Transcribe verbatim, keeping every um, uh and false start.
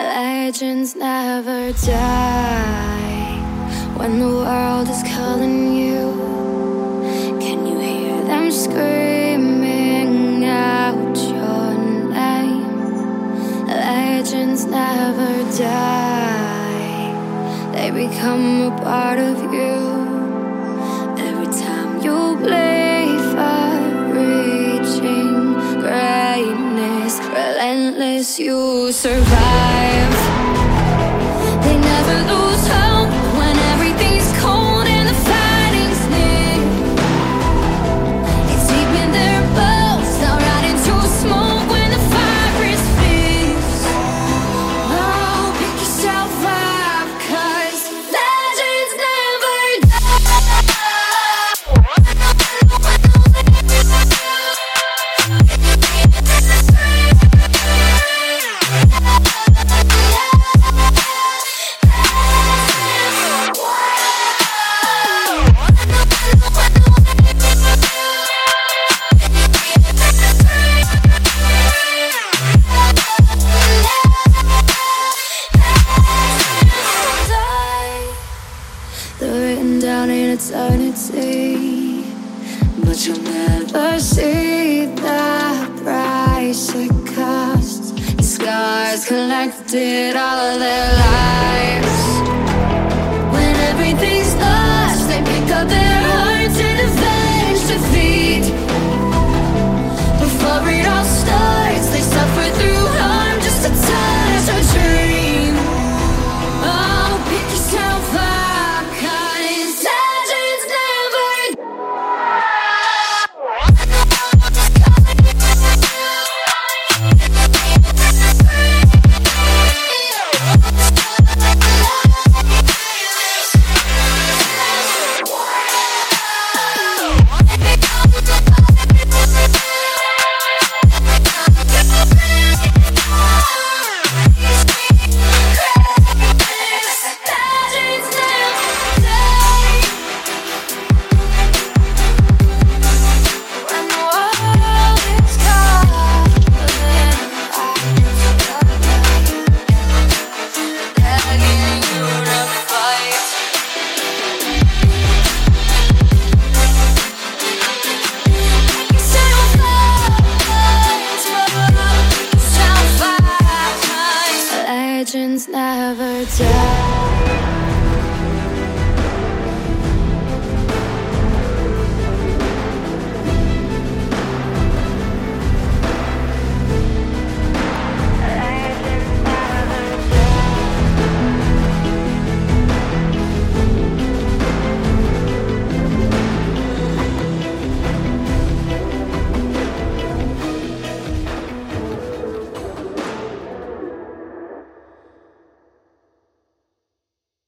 Legends never die. When the world is calling you, can you hear them screaming out your name? Legends never die. They become a part of you. Every time you bleed for reaching greatness, relentless, you survive. They never lose hope when everything's cold and the fighting's near. It's deep in their bones, they'll ride into smoke when the fire is fierce. Oh, pick yourself up, 'cause legends never they're written down in eternity, but you'll never see the price it costs. The scars collected all of their lives.